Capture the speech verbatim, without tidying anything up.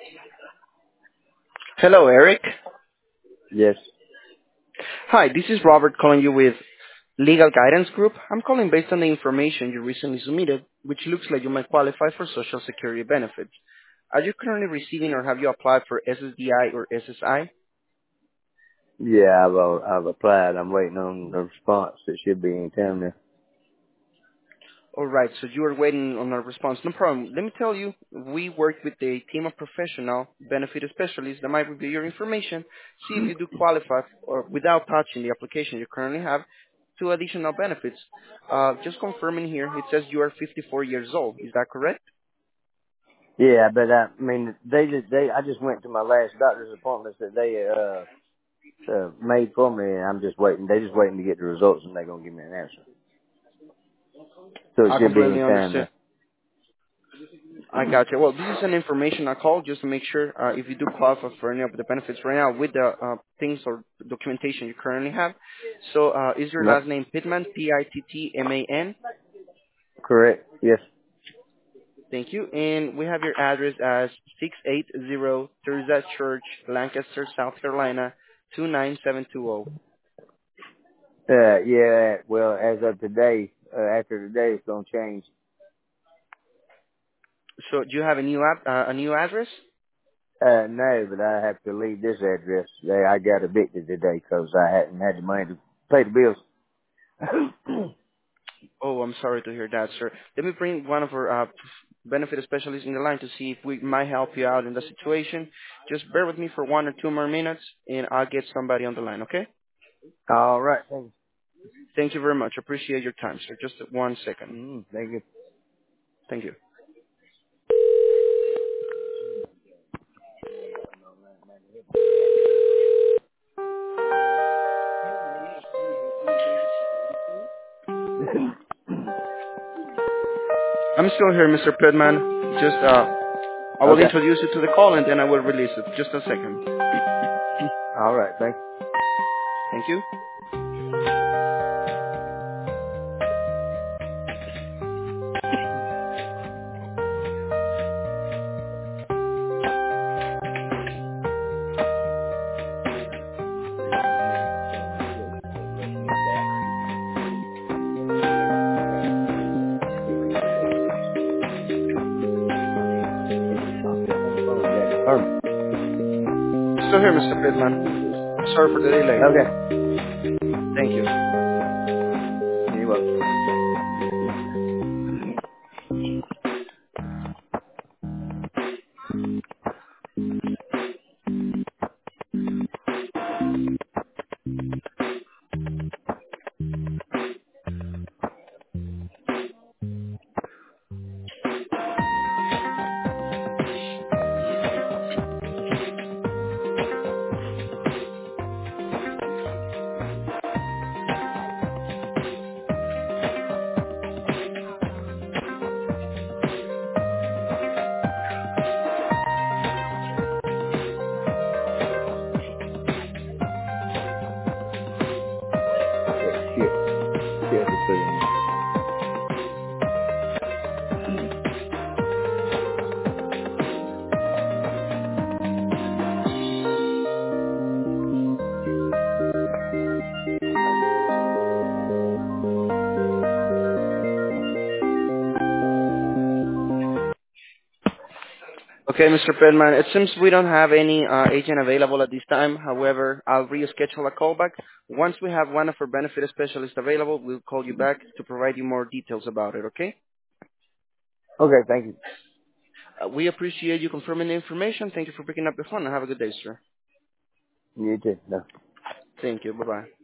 Hello, Eric. Yes. Hi, this is Robert calling you with Legal Guidance Group. I'm calling based on the information you recently submitted, which looks like you might qualify for Social Security benefits. Are you currently receiving or have you applied for S S D I or S S I? Yeah, I've uh, I've applied. I'm waiting on the response. It should be in town now. All right, so you are waiting on a response. No problem. Let me tell you, we work with a team of professional benefit specialists that might review your information, see if you do qualify or without touching the application you currently have to additional benefits. Uh, just confirming here, it says you are fifty-four years old. Is that correct? Yeah, but I, I mean, they just they I just went to my last doctor's appointments that they uh, uh made for me, and I'm just waiting. They just waiting to get the results, and they're gonna give me an answer. So it I should be in completely time understand. now. I got you. Well, this is an information I call just to make sure uh, if you do qualify for any of the benefits right now with the uh, things or documentation you currently have. So uh, is your No, last name Pittman, P I T T M A N? correct. Yes. Thank you. And we have your address as six eight zero Thursday Church, Lancaster, South Carolina, two nine seven two zero. Uh, yeah. Well, as of today, uh, after today, it's gonna change. So do you have a new app, uh, a new address? Uh, no, but I have to leave this address. They, I got evicted today because I hadn't had the money to pay the bills. Oh, I'm sorry to hear that, sir. Let me bring one of our uh, benefit specialists in the line to see if we might help you out in the situation. Just bear with me for one or two more minutes, and I'll get somebody on the line, okay? All right. Thank you. Thank you very much. Appreciate your time, sir. Just one second. Mm, thank you. Thank you. I'm still here, Mister Pittman. Just, uh, I will Okay. introduce you to the call, and then I will release it. Just a second. All right. Thank you. Thank you. On the phone with Jack Herman. Still here, Mister Pittman. Sorry for the delay. Okay. Thank you. You're welcome. Yeah, shit. Shit, I just put it in. Okay, Mister Pittman, it seems we don't have any uh, agent available at this time. However, I'll reschedule a callback. Once we have one of our benefit specialists available, we'll call you back to provide you more details about it, okay? Okay, thank you. Uh, we appreciate you confirming the information. Thank you for picking up the phone, and have a good day, sir. You too. No. Thank you. Bye-bye.